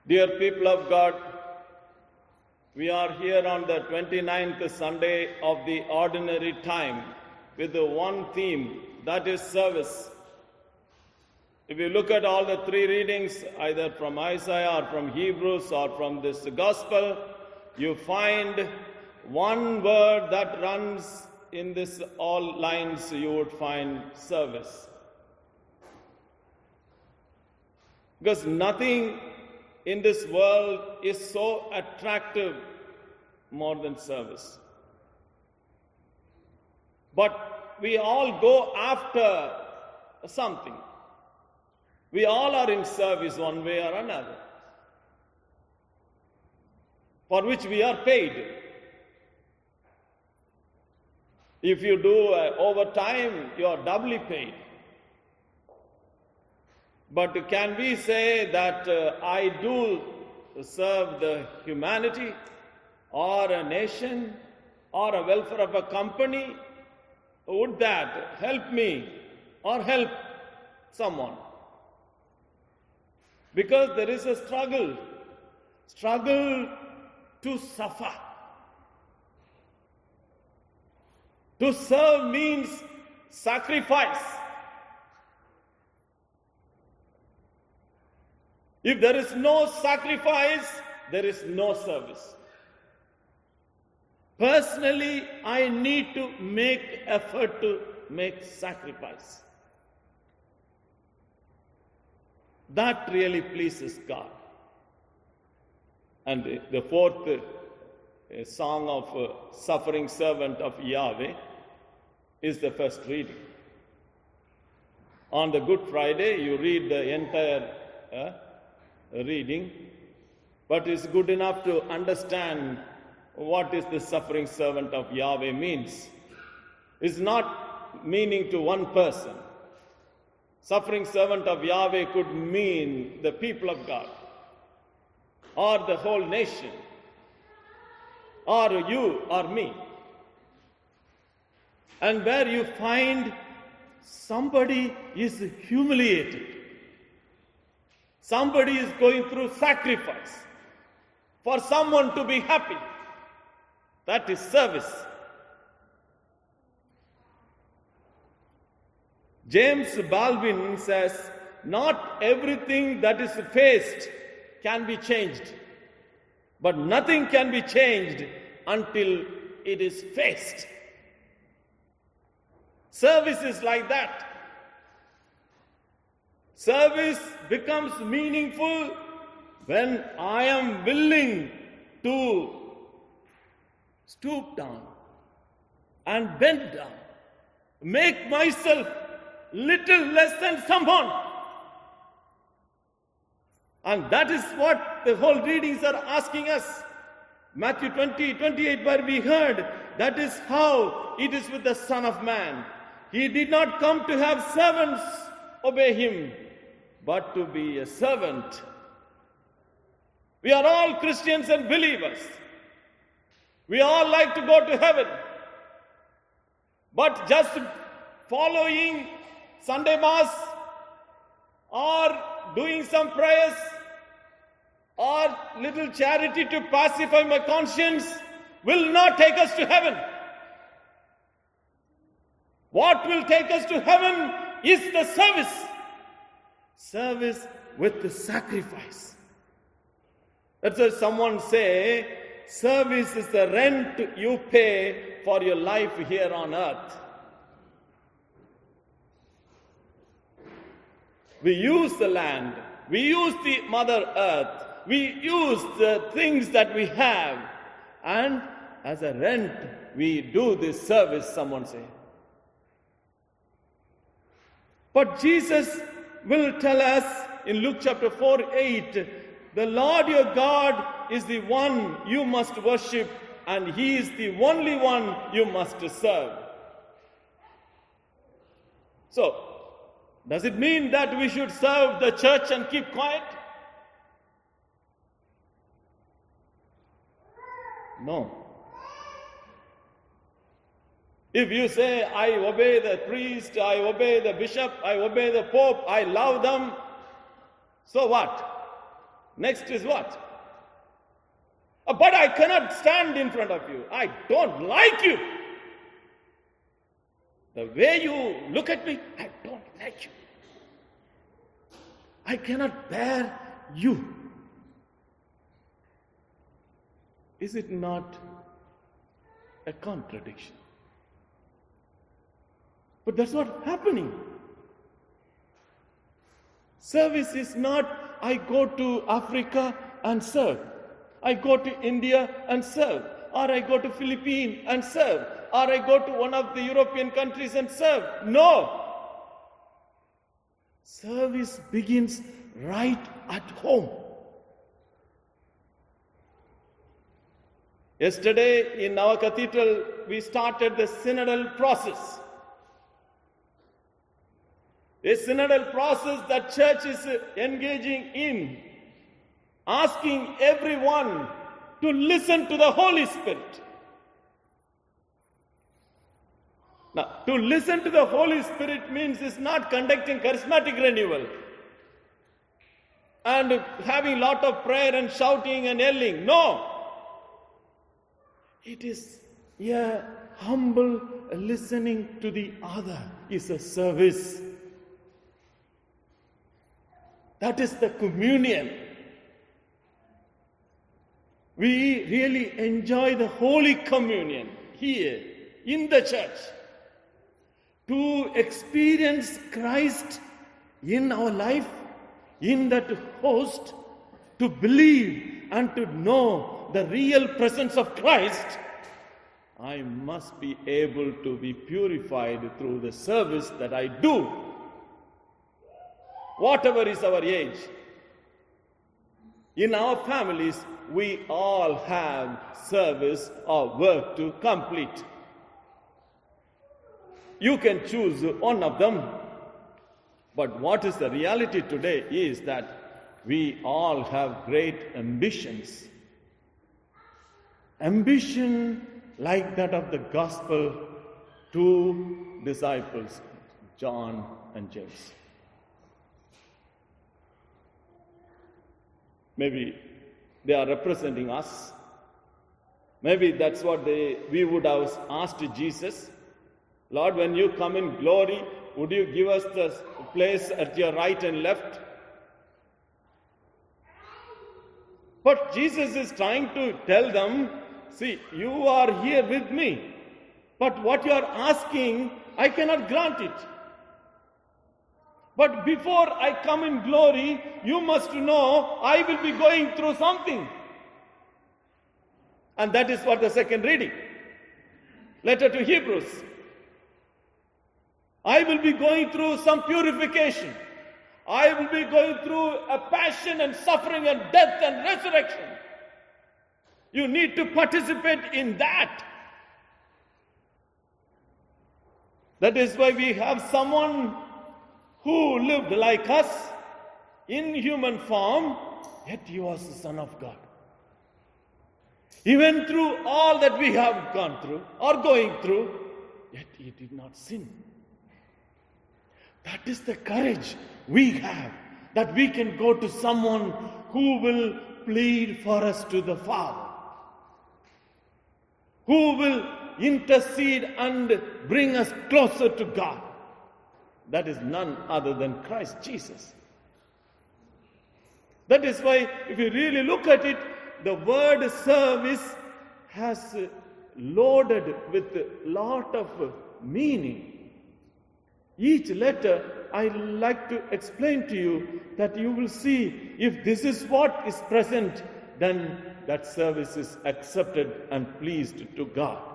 Dear people of God, we are here on the 29th Sunday of the ordinary time with the one theme, that is service. If you look at all the three readings, either from Isaiah or from Hebrews or from this gospel, you find one word that runs in this all lines. You would find service. Because nothing in this world is so attractive more than service. But we all go after something. We all are in service one way or another, for which we are paid. If you do overtime, you are doubly paid. But can we say that I do serve the humanity or a nation or a welfare of a company? Would that help me or help someone? Because there is a struggle to suffer. To serve means sacrifice. If there is no sacrifice, there is no service. Personally, I need to make effort to make sacrifice. That really pleases God. And the fourth song of suffering servant of Yahweh is the first reading. On the Good Friday, you read the entire reading, but it's good enough to understand what is the suffering servant of Yahweh means. It's not meaning to one person. Suffering servant of Yahweh could mean the people of God, or the whole nation, or you or me. And where you find somebody is humiliated, somebody is going through sacrifice for someone to be happy, that is service. James Baldwin says, not everything that is faced can be changed, but nothing can be changed until it is faced. Service is like that. Service becomes meaningful when I am willing to stoop down and bend down, make myself little less than someone. And that is what the whole readings are asking us. Matthew 20:28, where we heard, that is how it is with the Son of Man. He did not come to have servants obey him, but to be a servant. We are all Christians and believers. We all like to go to heaven. But just following Sunday Mass or doing some prayers or little charity to pacify my conscience will not take us to heaven. What will take us to heaven is the service. Service with the sacrifice. That's why someone say, service is the rent you pay for your life here on earth. We use the land, we use the Mother Earth, we use the things that we have, and as a rent, we do this service, someone say. But Jesus will tell us in Luke chapter 4:8, the Lord your God is the one you must worship, and he is the only one you must serve. So, does it mean that we should serve the church and keep quiet? No. If you say, I obey the priest, I obey the bishop, I obey the pope, I love them, so what? Next is what? But I cannot stand in front of you. I don't like you. The way you look at me, I don't like you. I cannot bear you. Is it not a contradiction? But that's what's happening. Service is not, I go to Africa and serve. I go to India and serve. Or I go to Philippines and serve. Or I go to one of the European countries and serve. No. Service begins right at home. Yesterday in our cathedral, we started the synodal process. A synodal process that church is engaging in, asking everyone to listen to the Holy Spirit. Now, to listen to the Holy Spirit means it's not conducting charismatic renewal and having a lot of prayer and shouting and yelling. No. It is a humble listening to the other is a service. That is the communion. We really enjoy the Holy Communion here in the church. To experience Christ in our life, in that host, to believe and to know the real presence of Christ, I must be able to be purified through the service that I do. Whatever is our age. In our families, we all have service or work to complete. You can choose one of them. But what is the reality today is that we all have great ambitions. Ambition like that of the gospel two disciples, John and James. Maybe they are representing us. Maybe that's what we would have asked Jesus. Lord, when you come in glory, would you give us the place at your right and left? But Jesus is trying to tell them, see, you are here with me. But what you are asking, I cannot grant it. But before I come in glory, you must know I will be going through something. And that is what the second reading. Letter to Hebrews. I will be going through some purification. I will be going through a passion and suffering and death and resurrection. You need to participate in that. That is why we have someone who lived like us in human form, yet he was the Son of God. He went through all that we have gone through or going through, yet he did not sin. That is the courage we have, that we can go to someone who will plead for us to the Father, who will intercede and bring us closer to God. That is none other than Christ Jesus. That is why, if you really look at it, the word service has loaded with a lot of meaning. Each letter, I like to explain to you that you will see if this is what is present, then that service is accepted and pleased to God.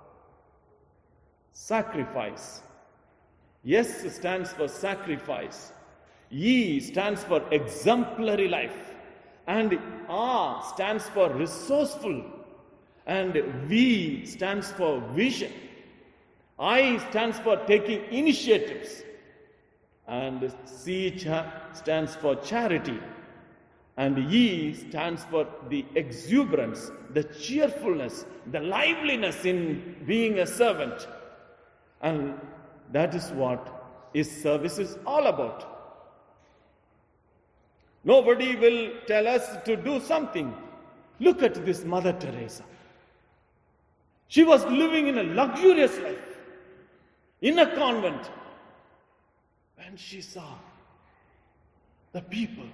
Sacrifice. S stands for sacrifice. E stands for exemplary life. And R stands for resourceful. And V stands for vision. I stands for taking initiatives. And C stands for charity. And E stands for the exuberance, the cheerfulness, the liveliness in being a servant. And that is what his service is all about. Nobody will tell us to do something. Look at this Mother Teresa. She was living in a luxurious life, in a convent. When she saw the people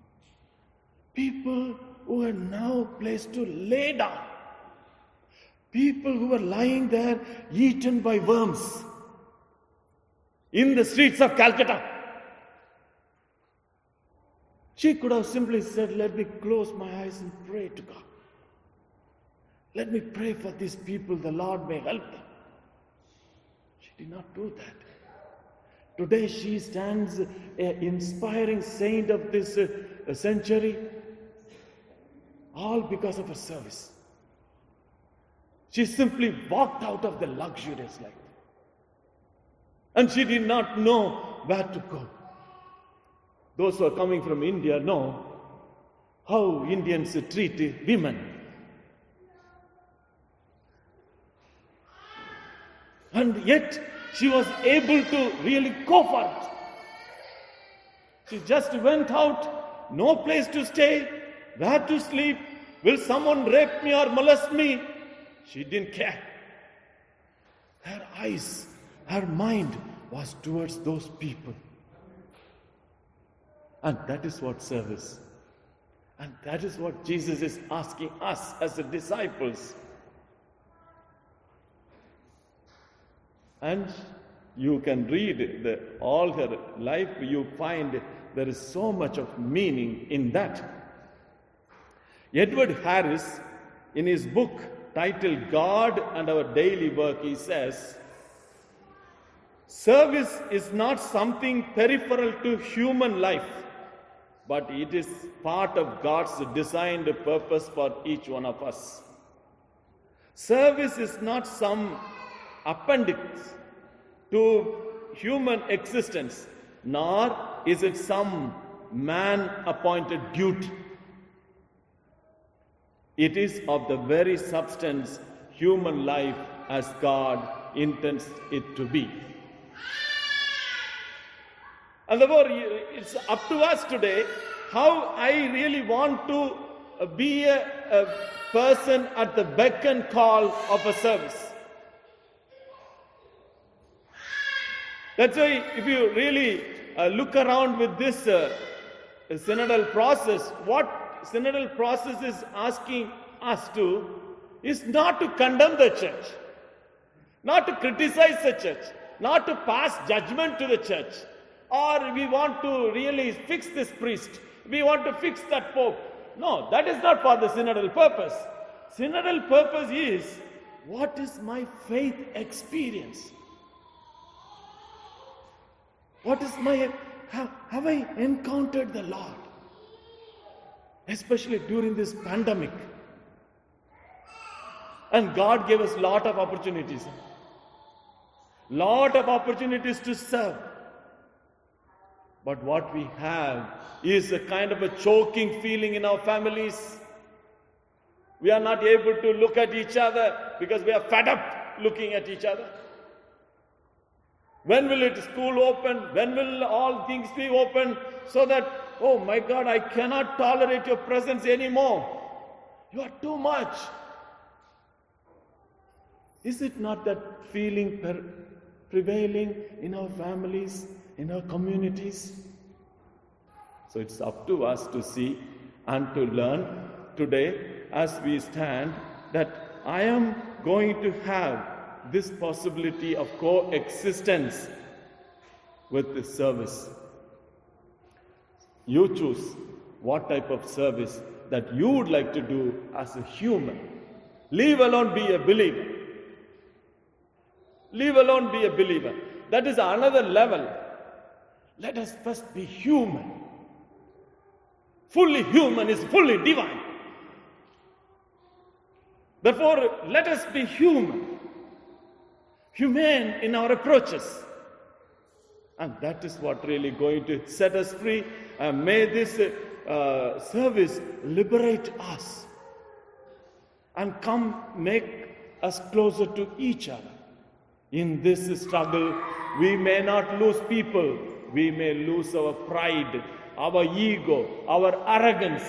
who were now placed to lay down, people who were lying there eaten by worms in the streets of Calcutta. She could have simply said, let me close my eyes and pray to God. Let me pray for these people, the Lord may help them. She did not do that. Today she stands an inspiring saint of this century, all because of her service. She simply walked out of the luxurious life. And she did not know where to go. Those who are coming from India know how Indians treat women. And yet, she was able to really go for it. She just went out, no place to stay, where to sleep, will someone rape me or molest me? She didn't care. Her eyes, her mind was towards those people. And that is what service. And that is what Jesus is asking us as the disciples. And you can read all her life, you find there is so much of meaning in that. Edward Harris, in his book titled God and Our Daily Work, he says, service is not something peripheral to human life, but it is part of God's designed purpose for each one of us. Service is not some appendix to human existence, nor is it some man-appointed duty. It is of the very substance human life as God intends it to be. And therefore, it's up to us today how I really want to be a person at the beck and call of a service. That's why if you really look around with this synodal process, what synodal process is asking us to is not to condemn the church, not to criticize the church, not to pass judgment to the church, or we want to really fix this priest, we want to fix that pope. No, that is not for the synodal purpose. Synodal purpose is, what is my faith experience? What is have I encountered the Lord? Especially during this pandemic. And God gave us lot of opportunities. Lot of opportunities to serve. But what we have is a kind of a choking feeling in our families. We are not able to look at each other because we are fed up looking at each other. When will school open? When will all things be open? So that, oh my God, I cannot tolerate your presence anymore. You are too much. Is it not that feeling prevailing in our families, in our communities? So it's up to us to see and to learn today as we stand that I am going to have this possibility of coexistence with this service. You choose what type of service that you would like to do as a human. Leave alone be a believer. Leave alone be a believer. That is another level. Let us first be human. Fully human is fully divine. Therefore, let us be human. Humane in our approaches. And that is what really going to set us free. And may this service liberate us and come make us closer to each other. In this struggle, we may not lose people, we may lose our pride, our ego, our arrogance.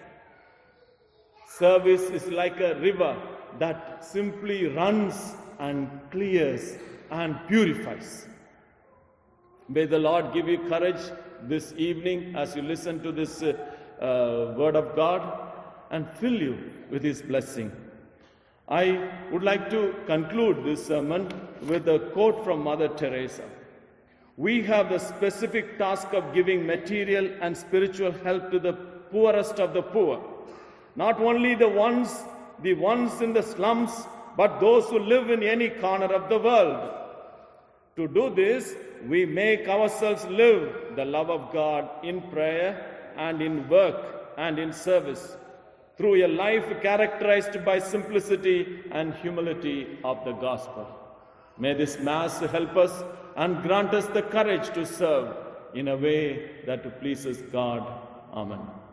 Service is like a river that simply runs and clears and purifies. May the Lord give you courage this evening as you listen to this word of God and fill you with His blessing. I would like to conclude this sermon with a quote from Mother Teresa. We have the specific task of giving material and spiritual help to the poorest of the poor. Not only the ones in the slums, but those who live in any corner of the world. To do this, we make ourselves live the love of God in prayer and in work and in service, through a life characterized by simplicity and humility of the gospel. May this Mass help us and grant us the courage to serve in a way that pleases God. Amen.